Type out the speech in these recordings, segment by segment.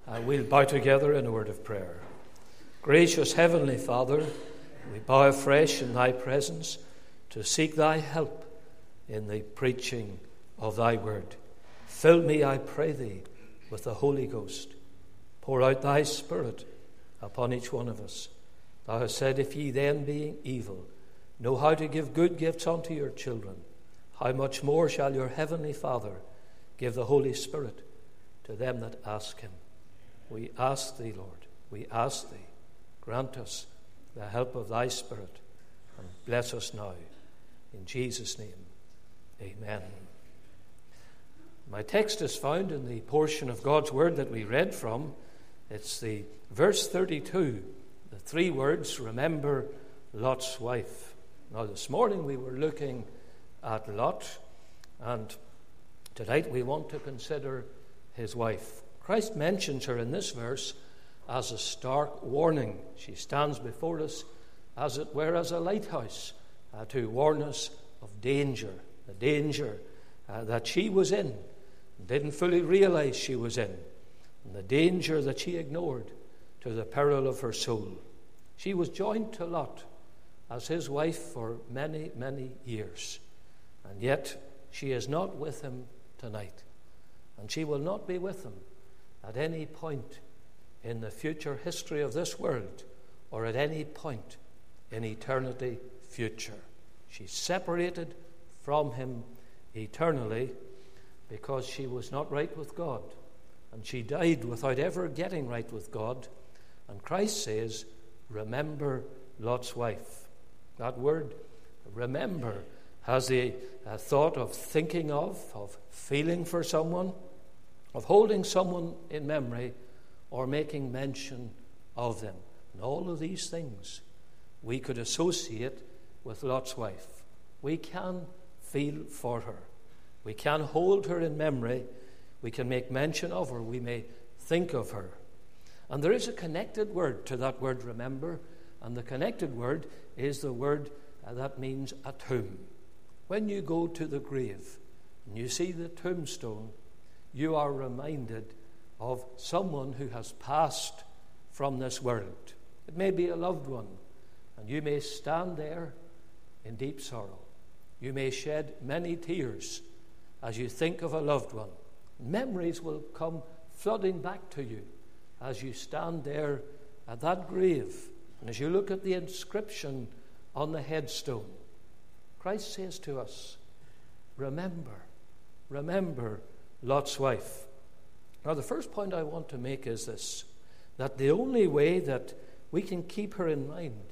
We'll bow together in a word of prayer. Gracious Heavenly Father, we bow afresh in thy presence to seek thy help in the preaching of thy word. Fill me, I pray thee, with the Holy Ghost. Pour out thy Spirit upon each one of us. Thou hast said, if ye then, being evil, know how to give good gifts unto your children, how much more shall your heavenly Father give the Holy Spirit to them that ask him. We ask thee, Lord, we ask thee, grant us the help of thy Spirit, and bless us now. In Jesus' name, amen. My text is found in the portion of God's word that we read from. It's the verse 32, the three words, remember Lot's wife. Now this morning we were looking at Lot, and tonight we want to consider his wife. Christ mentions her in this verse as a stark warning. She stands before us, as it were, as a lighthouse to warn us of danger, the danger that she was in, didn't fully realize she was in, and the danger that she ignored to the peril of her soul. She was joined to Lot as his wife for many, many years, and yet she is not with him tonight, and she will not be with him at any point in the future history of this world, or at any point in eternity future. She's separated from him eternally because she was not right with God, and she died without ever getting right with God. And Christ says, remember Lot's wife. That word, remember, has the thought of thinking of feeling for someone, of holding someone in memory, or making mention of them. And all of these things we could associate with Lot's wife. We can feel for her. We can hold her in memory. We can make mention of her. We may think of her. And there is a connected word to that word remember, and the connected word is the word that means a tomb. When you go to the grave and you see the tombstone, you are reminded of someone who has passed from this world. It may be a loved one, and you may stand there in deep sorrow. You may shed many tears as you think of a loved one. Memories will come flooding back to you as you stand there at that grave, and as you look at the inscription on the headstone. Christ says to us, remember Lot's wife. Now, the first point I want to make is this, that the only way that we can keep her in mind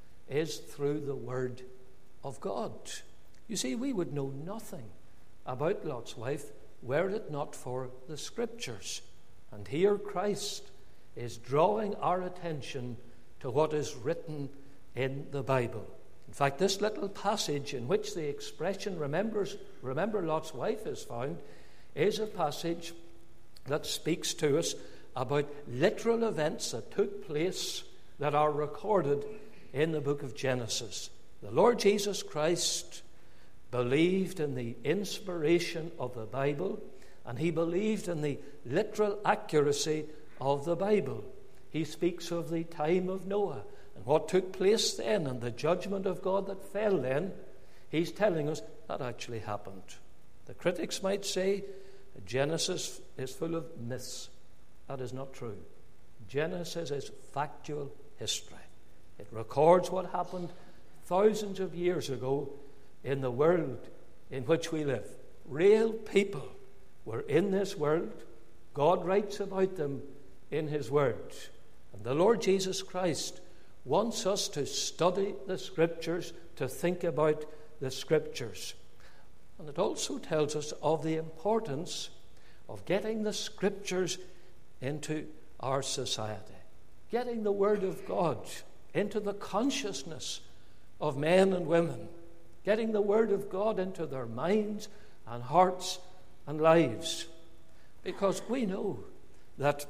is through the Word of God. You see, we would know nothing about Lot's wife were it not for the Scriptures. And here Christ is drawing our attention to what is written in the Bible. In fact, this little passage in which the expression remember Lot's wife is found is a passage that speaks to us about literal events that took place that are recorded in the book of Genesis. The Lord Jesus Christ believed in the inspiration of the Bible, and he believed in the literal accuracy of the Bible. He speaks of the time of Noah and what took place then and the judgment of God that fell then. He's telling us that actually happened. The critics might say Genesis is full of myths. That is not true. Genesis is factual history. It records what happened thousands of years ago in the world in which we live. Real people were in this world. God writes about them in his word. And the Lord Jesus Christ wants us to study the Scriptures, to think about the Scriptures. And it also tells us of the importance of getting the Scriptures into our society, getting the Word of God into the consciousness of men and women, getting the Word of God into their minds and hearts and lives. Because we know that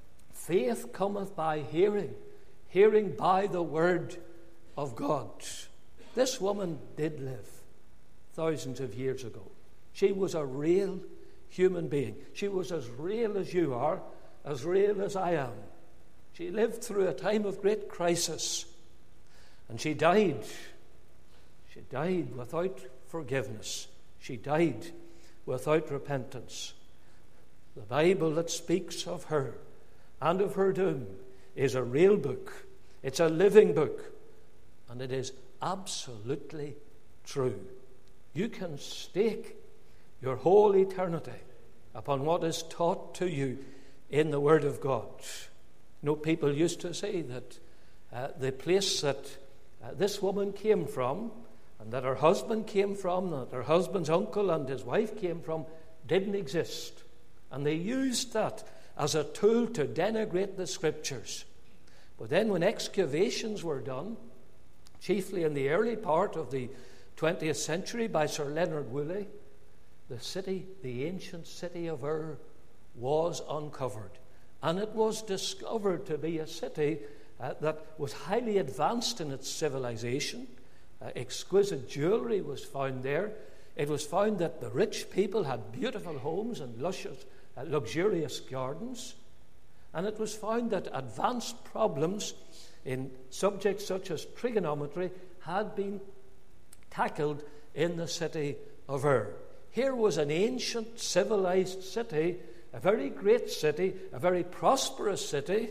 faith cometh by hearing, hearing by the Word of God. This woman did live thousands of years ago. She was a real human being. She was as real as you are, as real as I am. She lived through a time of great crisis, and she died. She died without forgiveness. She died without repentance. The Bible that speaks of her and of her doom is a real book. It's a living book, and it is absolutely true. You can stake your whole eternity upon what is taught to you in the Word of God. You know, people used to say that the place that this woman came from, and that her husband came from, that her husband's uncle and his wife came from, didn't exist. And they used that as a tool to denigrate the Scriptures. But then when excavations were done, chiefly in the early part of the 20th century by Sir Leonard Woolley, the ancient city of Ur, was uncovered. And it was discovered to be a city that was highly advanced in its civilization. Exquisite jewelry was found there. It was found that the rich people had beautiful homes and luscious, luxurious gardens. And it was found that advanced problems in subjects such as trigonometry had been tackled in the city of Ur. Here was an ancient civilized city, a very great city, a very prosperous city,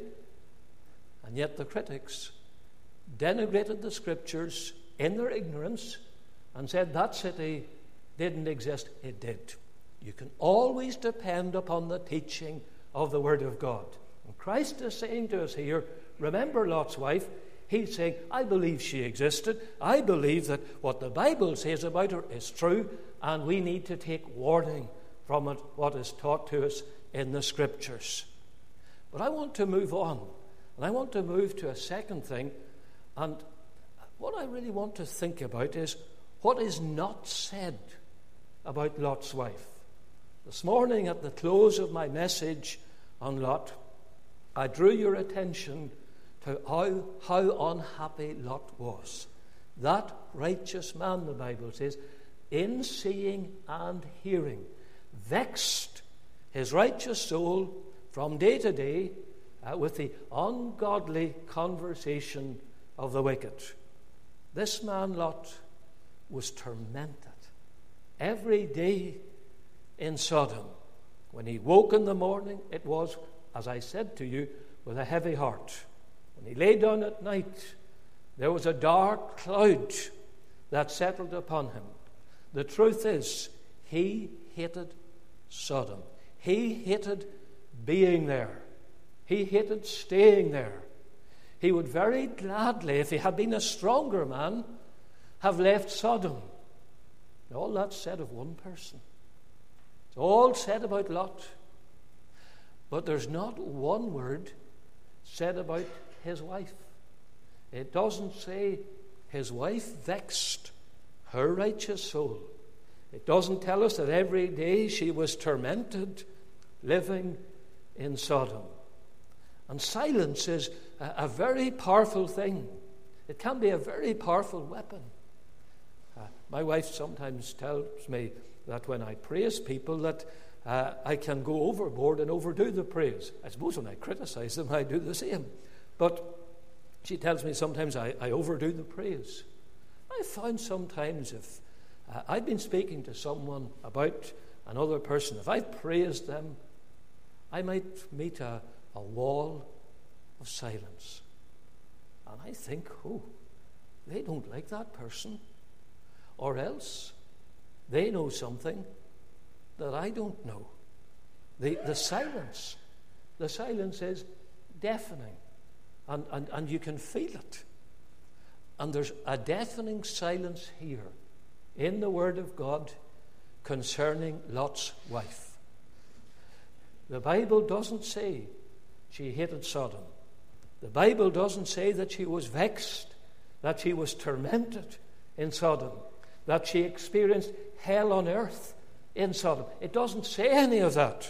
and yet the critics denigrated the Scriptures in their ignorance and said that city didn't exist. It did. You can always depend upon the teaching of the Word of God. And Christ is saying to us here, remember Lot's wife. He's saying, I believe she existed. I believe that what the Bible says about her is true, and we need to take warning from it, what is taught to us in the Scriptures. But I want to move on, and I want to move to a second thing, and what I really want to think about is what is not said about Lot's wife. This morning at the close of my message on Lot, I drew your attention to how unhappy Lot was. That righteous man, the Bible says, in seeing and hearing, vexed his righteous soul from day to day with the ungodly conversation of the wicked. This man, Lot, was tormented every day in Sodom. When he woke in the morning, it was, as I said to you, with a heavy heart. When he lay down at night, there was a dark cloud that settled upon him. The truth is, he hated Sodom. He hated being there. He hated staying there. He would very gladly, if he had been a stronger man, have left Sodom. And all that's said of one person. It's all said about Lot. But there's not one word said about his wife. It doesn't say his wife vexed her righteous soul. It doesn't tell us that every day she was tormented living in Sodom. And silence is a very powerful thing. It can be a very powerful weapon. My wife sometimes tells me that when I praise people that I can go overboard and overdo the praise. I suppose when I criticize them, I do the same. But she tells me sometimes I overdo the praise. I found sometimes if I've been speaking to someone about another person, if I praised them, I might meet a wall of silence. And I think, they don't like that person. Or else they know something that I don't know. The silence is deafening. And you can feel it. And there's a deafening silence here in the Word of God concerning Lot's wife. The Bible doesn't say she hated Sodom. The Bible doesn't say that she was vexed, that she was tormented in Sodom, that she experienced hell on earth in Sodom. It doesn't say any of that.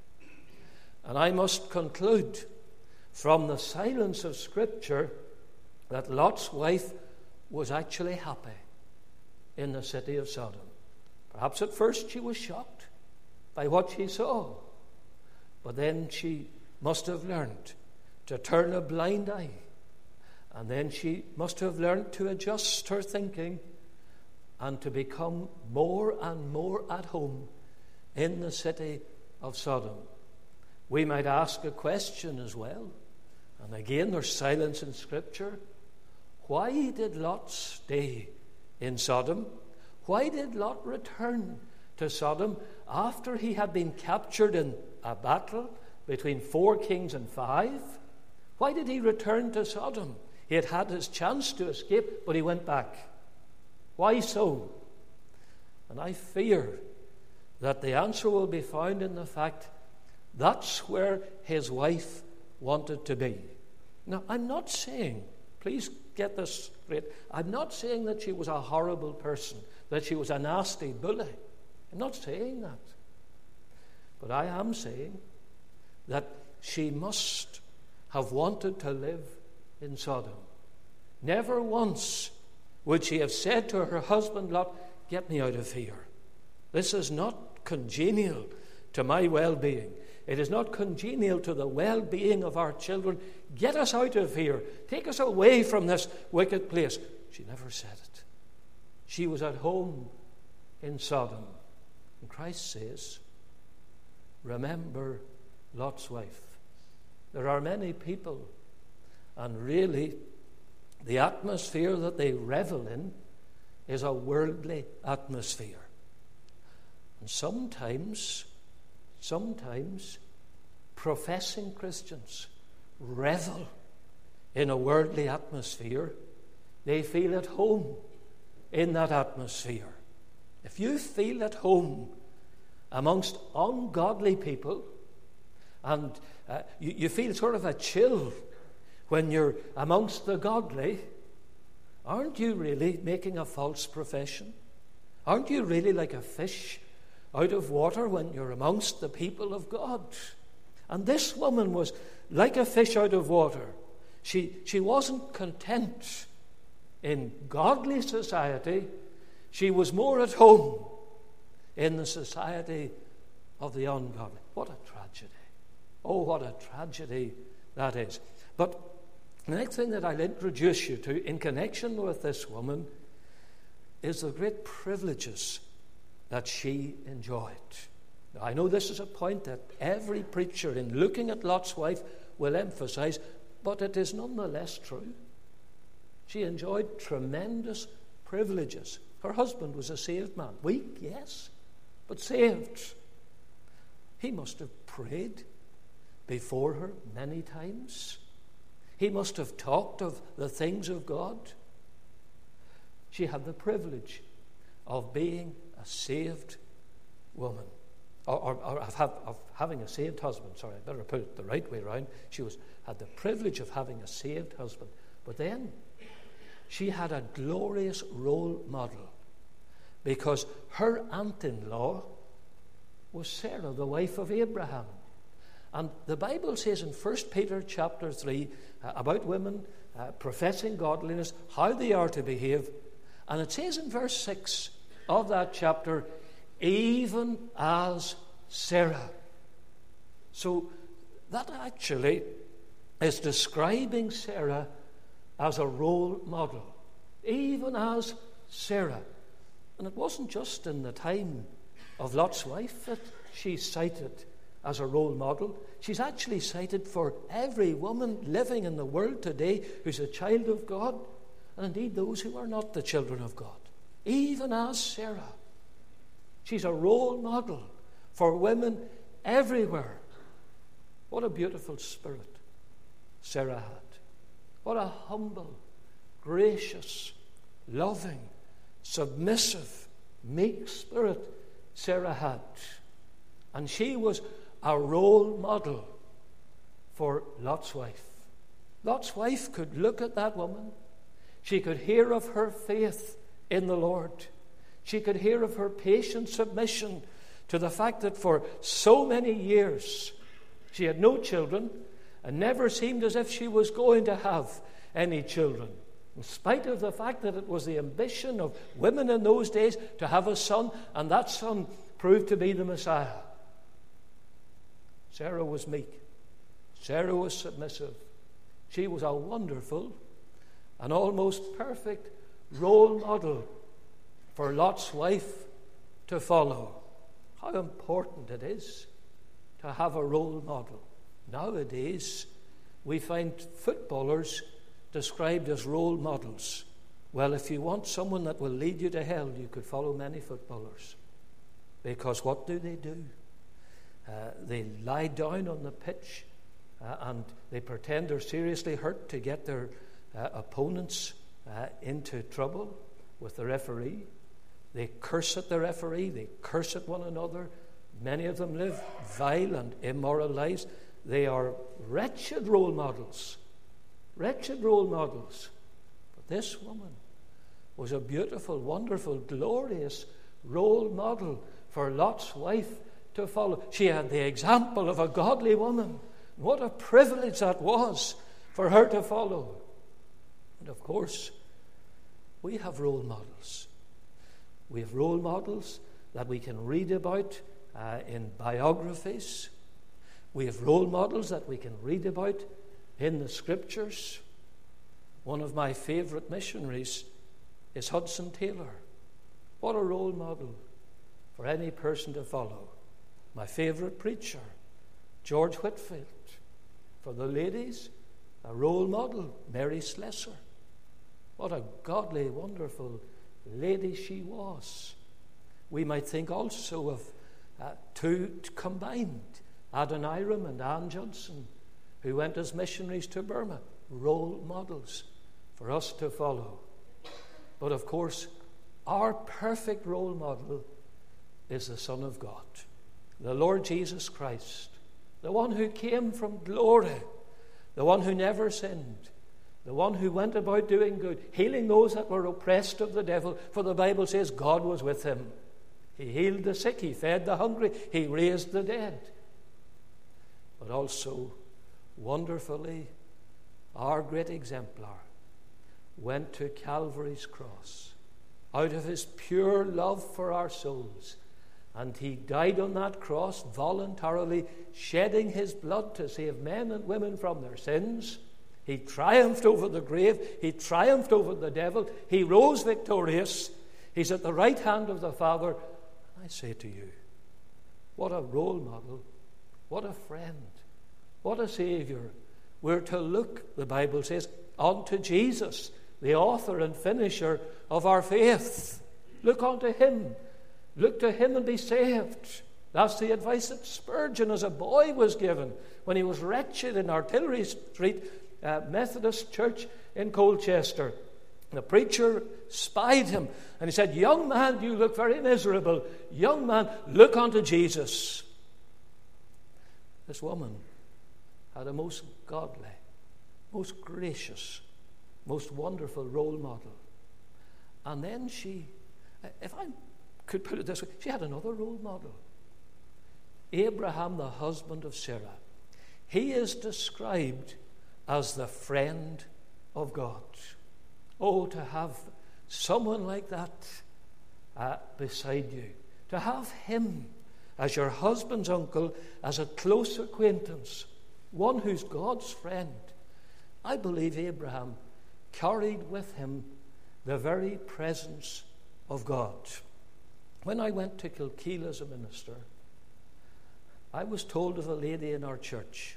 And I must conclude from the silence of Scripture that Lot's wife was actually happy in the city of Sodom. Perhaps at first she was shocked by what she saw, but then she must have learned to turn a blind eye. And then she must have learned to adjust her thinking and to become more and more at home in the city of Sodom. We might ask a question as well. And again, there's silence in Scripture. Why did Lot stay in Sodom? Why did Lot return to Sodom after he had been captured in a battle between 4 kings and 5? Why did he return to Sodom? He had had his chance to escape, but he went back. Why so? And I fear that the answer will be found in the fact that's where his wife wanted to be. Now, I'm not saying, please get this straight, I'm not saying that she was a horrible person, that she was a nasty bully. I'm not saying that. But I am saying that she must have wanted to live in Sodom. Never once would she have said to her husband Lot, "Get me out of here. This is not congenial to my well-being. It is not congenial to the well-being of our children. Get us out of here. Take us away from this wicked place." She never said it. She was at home in Sodom. And Christ says, remember Lot's wife. There are many people, and really the atmosphere that they revel in is a worldly atmosphere. And sometimes professing Christians revel in a worldly atmosphere. They feel at home in that atmosphere. If you feel at home amongst ungodly people, and you feel sort of a chill when you're amongst the godly, aren't you really making a false profession? Aren't you really like a fish out of water when you're amongst the people of God? And this woman was like a fish out of water. She wasn't content in godly society. She was more at home in the society of the ungodly. What a tragedy. Oh, what a tragedy that is. But the next thing that I'll introduce you to in connection with this woman is the great privileges that she enjoyed. Now, I know this is a point that every preacher in looking at Lot's wife will emphasize, but it is nonetheless true. She enjoyed tremendous privileges. Her husband was a saved man. Weak, yes, but saved. He must have prayed before her many times. He must have talked of the things of God. She had the privilege of being a saved woman, or of having a saved husband. Sorry, I better put it the right way around. She had the privilege of having a saved husband. But then she had a glorious role model, because her aunt-in-law was Sarah, the wife of Abraham. And the Bible says in 1 Peter chapter 3 about women professing godliness, how they are to behave. And it says in verse 6 of that chapter, even as Sarah. So that actually is describing Sarah as a role model. Even as Sarah. And it wasn't just in the time of Lot's wife that she's cited as a role model. She's actually cited for every woman living in the world today who's a child of God, and indeed those who are not the children of God. Even as Sarah. She's a role model for women everywhere. What a beautiful spirit Sarah had. What a humble, gracious, loving, submissive, meek spirit Sarah had. And she was a role model for Lot's wife. Lot's wife could look at that woman. She could hear of her faith in the Lord. She could hear of her patient submission to the fact that for so many years she had no children and never seemed as if she was going to have any children, in spite of the fact that it was the ambition of women in those days to have a son, and that son proved to be the Messiah. Sarah was meek. Sarah was submissive. She was a wonderful and almost perfect role model for Lot's wife to follow. How important it is to have a role model. Nowadays, we find footballers described as role models. Well, if you want someone that will lead you to hell, you could follow many footballers. Because what do? They lie down on the pitch and they pretend they're seriously hurt to get their opponents into trouble with the referee. They curse at the referee. They curse at one another. Many of them live vile and immoral lives. They are wretched role models. Wretched role models. But this woman was a beautiful, wonderful, glorious role model for Lot's wife to follow. She had the example of a godly woman. What a privilege that was for her to follow. And of course, we have role models. We have role models that we can read about in biographies. We have role models that we can read about in the Scriptures. One of my favorite missionaries is Hudson Taylor. What a role model for any person to follow. My favorite preacher, George Whitefield. For the ladies, a role model, Mary Slessor. What a godly, wonderful lady she was. We might think also of two combined, Adoniram and Ann Judson, who went as missionaries to Burma, role models for us to follow. But of course, our perfect role model is the Son of God, the Lord Jesus Christ, the one who came from glory, the one who never sinned, the one who went about doing good, healing those that were oppressed of the devil, for the Bible says God was with him. He healed the sick, he fed the hungry, he raised the dead. But also, wonderfully, our great exemplar went to Calvary's cross out of his pure love for our souls. And he died on that cross voluntarily, shedding his blood to save men and women from their sins. He triumphed over the grave. He triumphed over the devil. He rose victorious. He's at the right hand of the Father. I say to you, what a role model, what a friend, what a Savior. We're to look, the Bible says, unto Jesus, the author and finisher of our faith. Look unto him. Look to him and be saved. That's the advice that Spurgeon as a boy was given when he was wretched in Artillery Street Methodist Church in Colchester. The preacher spied him and he said, "Young man, you look very miserable. Young man, look unto Jesus." This woman had a most godly, most gracious, most wonderful role model. And then she, if I could put it this way, she had another role model. Abraham, the husband of Sarah. He is described as the friend of God. Oh, to have someone like that beside you. To have him as your husband's uncle, as a close acquaintance. One who's God's friend. I believe Abraham carried with him the very presence of God. When I went to Kilkeel as a minister, I was told of a lady in our church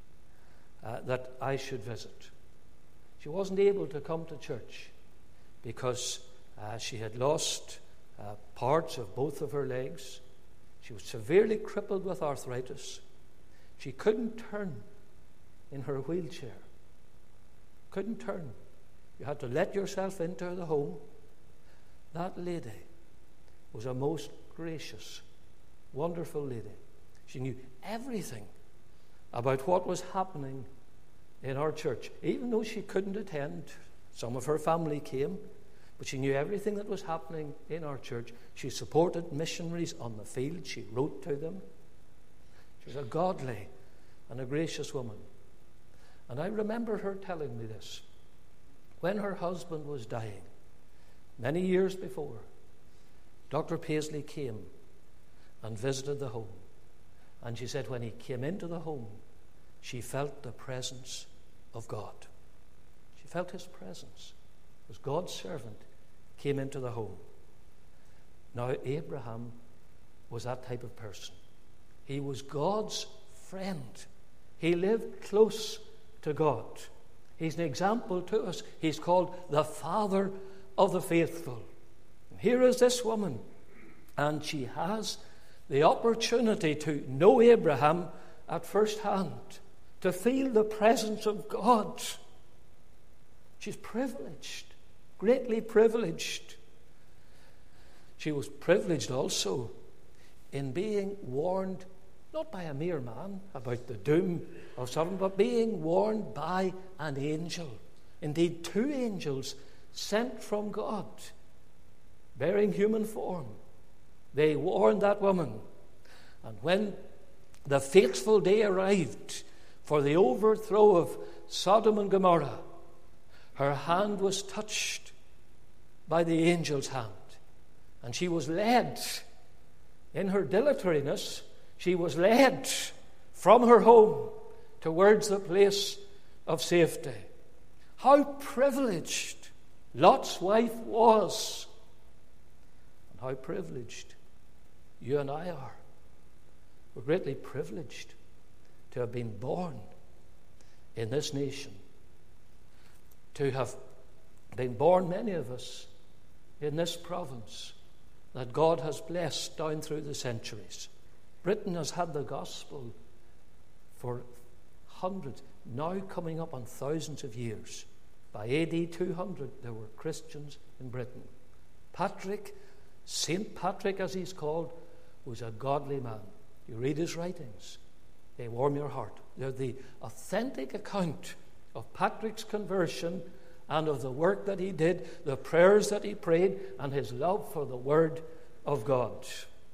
that I should visit. She wasn't able to come to church because she had lost parts of both of her legs. She was severely crippled with arthritis. She couldn't turn in her wheelchair. Couldn't turn. You had to let yourself into the home. That lady was a most gracious, wonderful lady. She knew everything about what was happening in our church. Even though she couldn't attend, some of her family came, but she knew everything that was happening in our church. She supported missionaries on the field. She wrote to them. She was a godly and a gracious woman. And I remember her telling me this. When her husband was dying, many years before, Dr. Paisley came and visited the home. And she said when he came into the home, she felt the presence of God. She felt his presence as God's servant came into the home. Now, Abraham was that type of person. He was God's friend. He lived close to God. He's an example to us. He's called the father of the faithful. And here is this woman, and she has the opportunity to know Abraham at first hand, to feel the presence of God. She's privileged, greatly privileged. She was privileged also in being warned, not by a mere man, about the doom of Sodom, but being warned by an angel. Indeed, 2 angels sent from God, bearing human form. They warned that woman. And when the fateful day arrived for the overthrow of Sodom and Gomorrah, her hand was touched by the angel's hand. And she was led, in her dilatoriness, she was led from her home towards the place of safety. How privileged Lot's wife was, and how privileged you and I are. We're greatly privileged to have been born in this nation, to have been born, many of us, in this province that God has blessed down through the centuries. Britain has had the gospel for hundreds, now coming up on thousands of years. By AD 200, there were Christians in Britain. Patrick, St. Patrick as he's called, was a godly man. You read his writings, they warm your heart. They're the authentic account of Patrick's conversion and of the work that he did, the prayers that he prayed, and his love for the Word of God.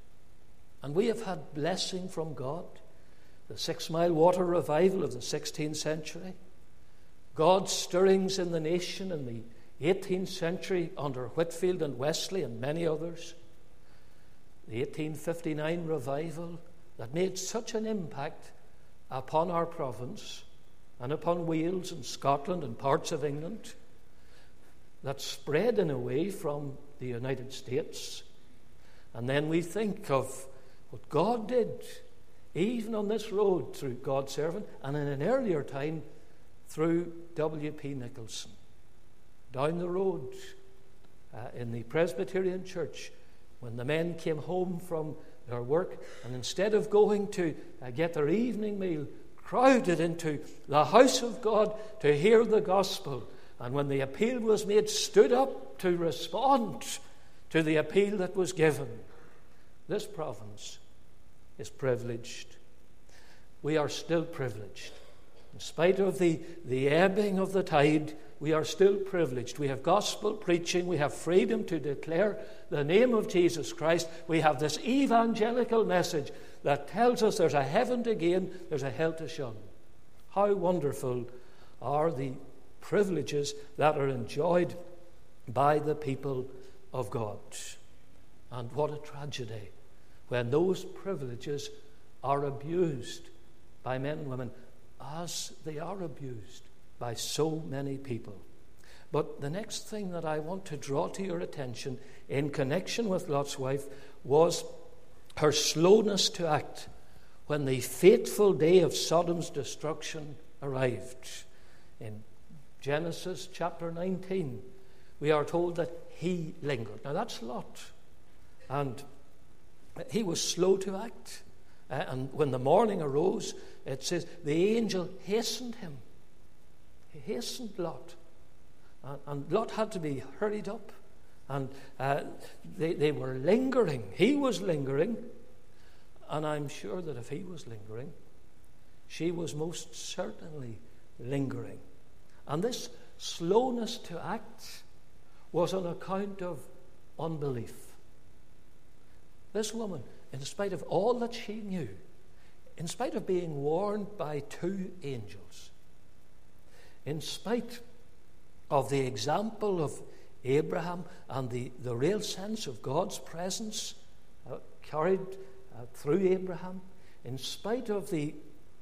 And we have had blessing from God. The 6 Mile Water Revival of the 16th century, God's stirrings in the nation in the 18th century under Whitefield and Wesley and many others, the 1859 revival that made such an impact upon our province and upon Wales and Scotland and parts of England, that spread in a way from the United States. And then we think of what God did, even on this road through God's servant, and in an earlier time through W.P. Nicholson. Down the road in the Presbyterian Church, when the men came home from their work, and instead of going to get their evening meal, crowded into the house of God to hear the gospel, and when the appeal was made, stood up to respond to the appeal that was given. This province is privileged. We are still privileged. In spite of the ebbing of the tide, we are still privileged. We have gospel preaching. We have freedom to declare the name of Jesus Christ. We have this evangelical message that tells us there's a heaven to gain, there's a hell to shun. How wonderful are the privileges that are enjoyed by the people of God. And what a tragedy when those privileges are abused by men and women, as they are abused by so many people. But the next thing that I want to draw to your attention in connection with Lot's wife was her slowness to act when the fateful day of Sodom's destruction arrived. In Genesis chapter 19, we are told that he lingered. Now that's Lot. And he was slow to act. And when the morning arose, it says, the angel hastened him. He hastened Lot. And Lot had to be hurried up. And they were lingering. He was lingering. And I'm sure that if he was lingering, she was most certainly lingering. And this slowness to act was on account of unbelief. This woman, in spite of all that she knew, in spite of being warned by 2 angels, in spite of the example of Abraham and the real sense of God's presence carried through Abraham, in spite of the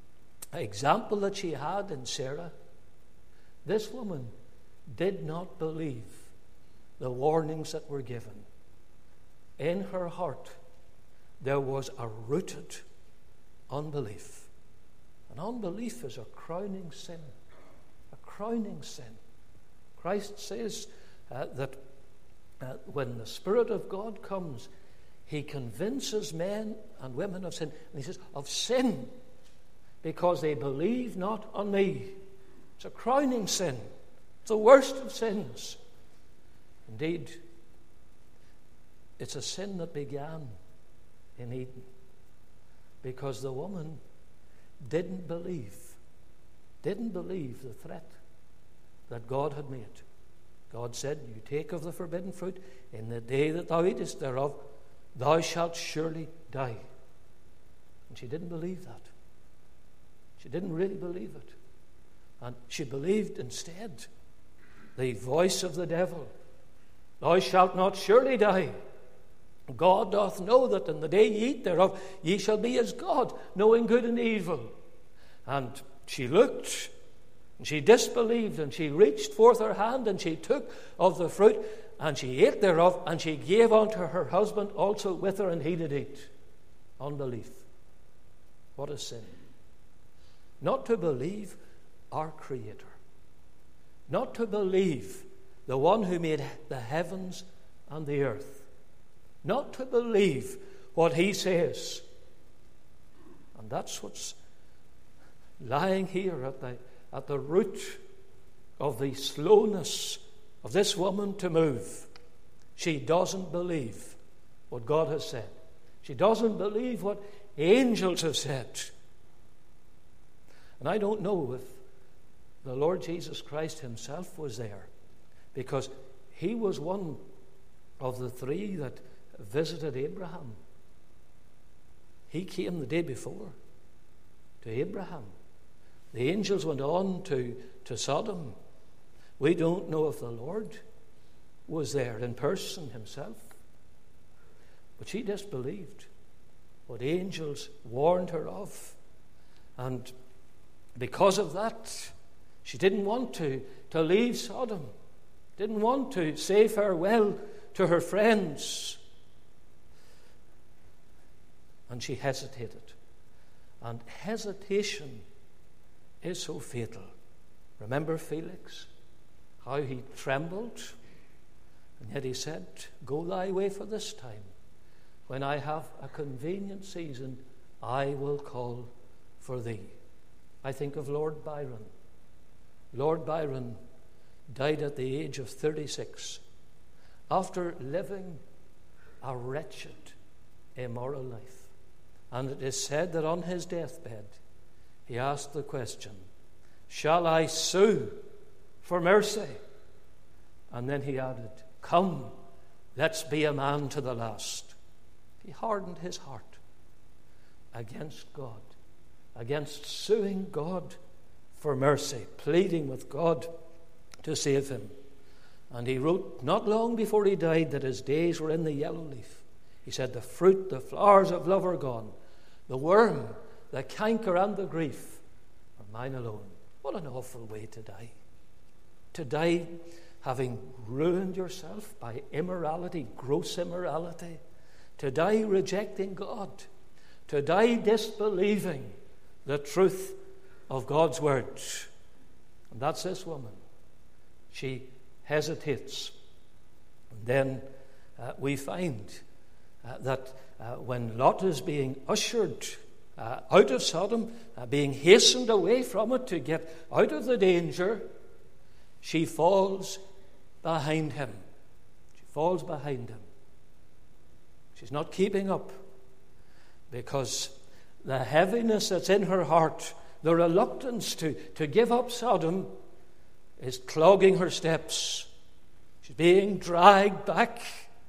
example that she had in Sarah, this woman did not believe the warnings that were given. In her heart, there was a rooted unbelief. And unbelief is a crowning sin. A crowning sin. Christ says that when the Spirit of God comes, He convinces men and women of sin. And He says, of sin, because they believe not on me. It's a crowning sin. It's the worst of sins. Indeed, it's a sin that began in Eden, because the woman didn't believe the threat that God had made. God said, you take of the forbidden fruit, in the day that thou eatest thereof, thou shalt surely die. And she didn't believe that. She didn't really believe it. And she believed instead the voice of the devil. Thou shalt not surely die. God doth know that in the day ye eat thereof, ye shall be as God, knowing good and evil. And she looked, and she disbelieved, and she reached forth her hand, and she took of the fruit, and she ate thereof, and she gave unto her husband also with her, and he did eat. Unbelief. What a sin. Not to believe our Creator. Not to believe the one who made the heavens and the earth. Not to believe what He says. And that's what's lying here at the root of the slowness of this woman to move. She doesn't believe what God has said. She doesn't believe what angels have said. And I don't know if the Lord Jesus Christ Himself was there, because He was one of the three that visited Abraham. He came the day before to Abraham. The angels went on to Sodom. We don't know if the Lord was there in person Himself. But she disbelieved what angels warned her of. And because of that, she didn't want to leave Sodom. Didn't want to say farewell to her friends. And she hesitated. And hesitation is so fatal. Remember Felix? How he trembled? And yet he said, go thy way for this time. When I have a convenient season, I will call for thee. I think of Lord Byron. Lord Byron died at the age of 36 after living a wretched, immoral life. And it is said that on his deathbed, he asked the question, shall I sue for mercy? And then he added, come, let's be a man to the last. He hardened his heart against God, against suing God for mercy, pleading with God to save him. And he wrote not long before he died that his days were in the yellow leaf. He said, the fruit, the flowers of love are gone. The worm, the canker, and the grief are mine alone. What an awful way to die. To die having ruined yourself by immorality, gross immorality. To die rejecting God. To die disbelieving the truth of God's word. And that's this woman. She hesitates. And then we find that when Lot is being ushered out of Sodom, being hastened away from it to get out of the danger, she falls behind him. She falls behind him. She's not keeping up, because the heaviness that's in her heart, the reluctance to give up Sodom, is clogging her steps. She's being dragged back.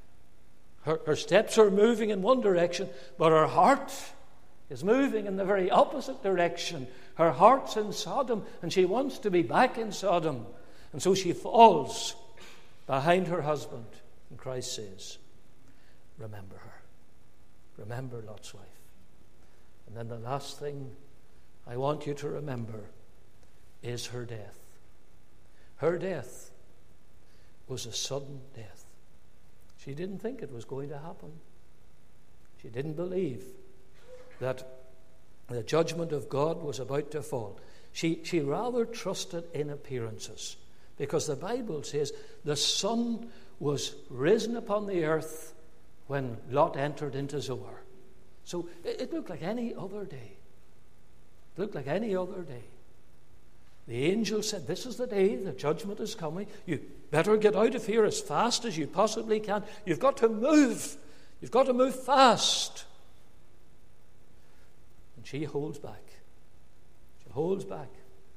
Her steps are moving in one direction, but her heart is moving in the very opposite direction. Her heart's in Sodom, and she wants to be back in Sodom. And so she falls behind her husband. And Christ says, remember her. Remember Lot's wife. And then the last thing I want you to remember, is her death. Her death was a sudden death. She didn't think it was going to happen. She didn't believe that the judgment of God was about to fall. She rather trusted in appearances, because the Bible says the sun was risen upon the earth when Lot entered into Zoar. So it looked like any other day. It looked like any other day. The angel said, this is the day, the judgment is coming. You better get out of here as fast as you possibly can. You've got to move. You've got to move fast. And she holds back. She holds back.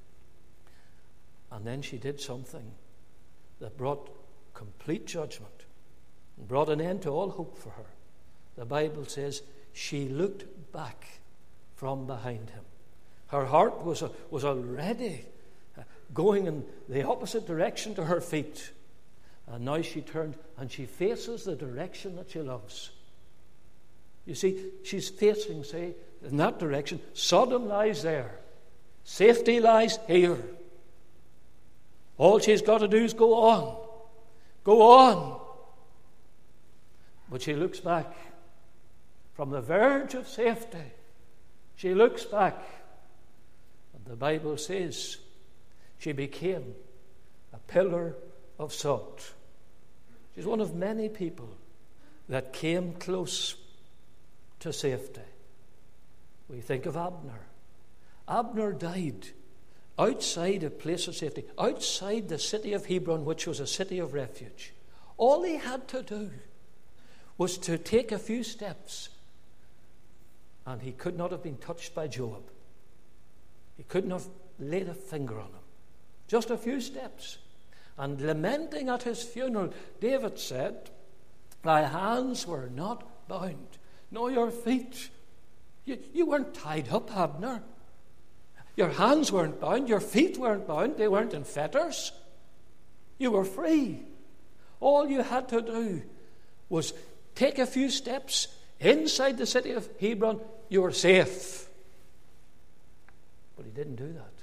And then she did something that brought complete judgment and brought an end to all hope for her. The Bible says she looked back from behind him. Her heart was already going in the opposite direction to her feet. And now she turned and she faces the direction that she loves. You see, she's facing, say, in that direction. Sodom lies there. Safety lies here. All she's got to do is go on. Go on. But she looks back from the verge of safety. She looks back. And the Bible says she became a pillar of salt. She's one of many people that came close to safety. We think of Abner. Abner died outside a place of safety, outside the city of Hebron, which was a city of refuge. All he had to do was to take a few steps, and he could not have been touched by Joab. He couldn't have laid a finger on him. Just a few steps. And lamenting at his funeral, David said, thy hands were not bound, nor your feet. You weren't tied up, Abner. Your hands weren't bound, your feet weren't bound, they weren't in fetters. You were free. All you had to do was take a few steps inside the city of Hebron. You were safe. But he didn't do that.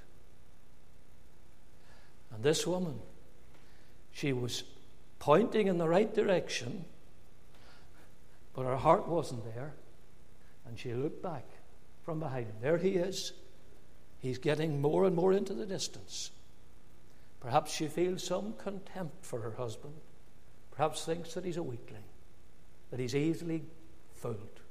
And this woman, she was pointing in the right direction, but her heart wasn't there. And she looked back from behind him. There he is. He's getting more and more into the distance. Perhaps she feels some contempt for her husband. Perhaps thinks that he's a weakling, that he's easily fooled.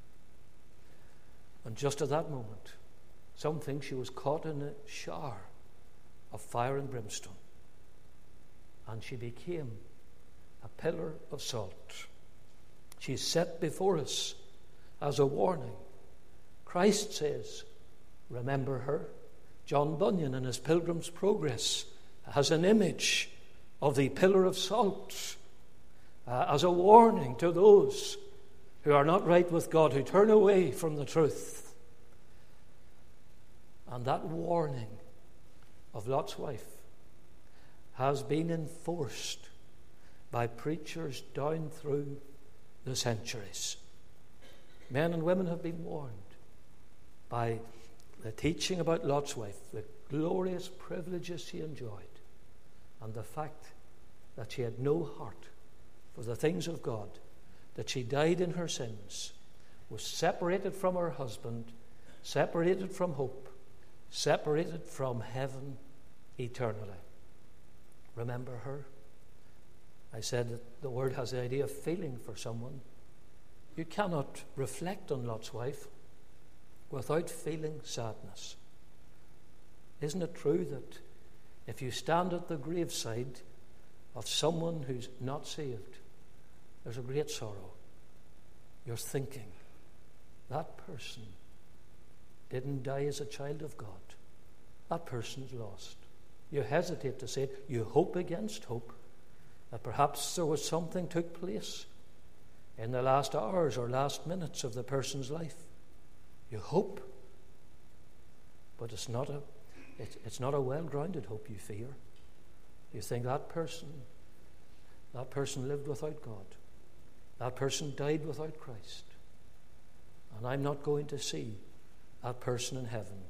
And just at that moment, some think she was caught in a shower of fire and brimstone. And she became a pillar of salt. She's set before us as a warning. Christ says, remember her. John Bunyan in his Pilgrim's Progress has an image of the pillar of salt as a warning to those who are not right with God, who turn away from the truth. And that warning of Lot's wife has been enforced by preachers down through the centuries. Men and women have been warned by the teaching about Lot's wife, the glorious privileges she enjoyed, and the fact that she had no heart for the things of God, that she died in her sins, was separated from her husband, separated from hope, separated from heaven eternally. Remember her? I said that the word has the idea of feeling for someone. You cannot reflect on Lot's wife without feeling sadness. Isn't it true that if you stand at the graveside of someone who's not saved, there's a great sorrow? You're thinking, that person didn't die as a child of God. That person's lost. You hesitate to say it. You hope against hope that perhaps there was something took place in the last hours or last minutes of the person's life. You hope, but it's not a well-grounded hope you fear. You think that person lived without God. That person died without Christ. And I'm not going to see that person in heaven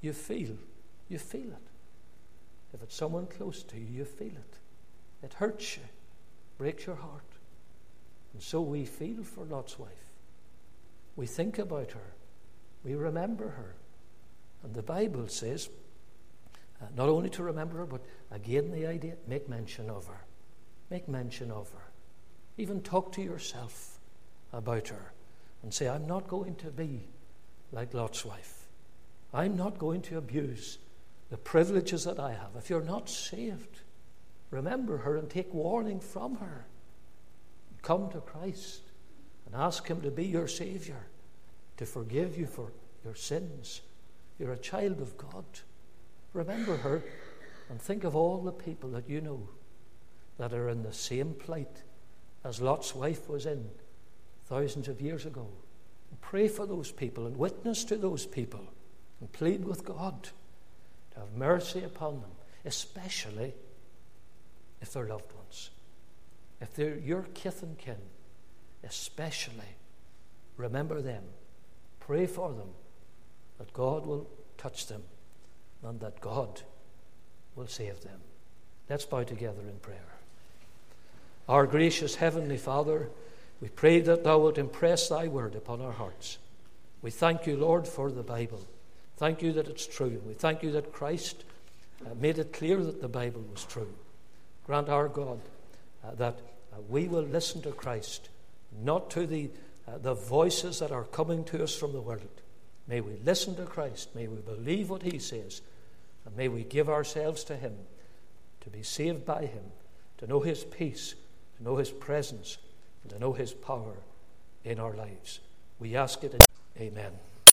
you feel it. If it's someone close to you, you feel it. It hurts you, breaks your heart. And so we feel for Lot's wife. We think about her. We remember her. And the Bible says, not only to remember her, but again the idea, make mention of her. Make mention of her. Even talk to yourself about her and say, I'm not going to be like Lot's wife. I'm not going to abuse the privileges that I have. If you're not saved, remember her and take warning from her. Come to Christ and ask him to be your Savior, to forgive you for your sins. You're a child of God. Remember her and think of all the people that you know that are in the same plight as Lot's wife was in thousands of years ago. And pray for those people and witness to those people and plead with God to have mercy upon them, especially if they're loved ones. If they're your kith and kin, especially remember them. Pray for them that God will touch them and that God will save them. Let's bow together in prayer. Our gracious Heavenly Father, we pray that thou wilt impress thy word upon our hearts. We thank you, Lord, for the Bible. Thank you that it's true. We thank you that Christ made it clear that the Bible was true. Grant our God that we will listen to Christ, not to the voices that are coming to us from the world. May we listen to Christ. May we believe what he says. And may we give ourselves to him, to be saved by him, to know his peace, to know his presence, and to know his power in our lives. We ask it in Amen.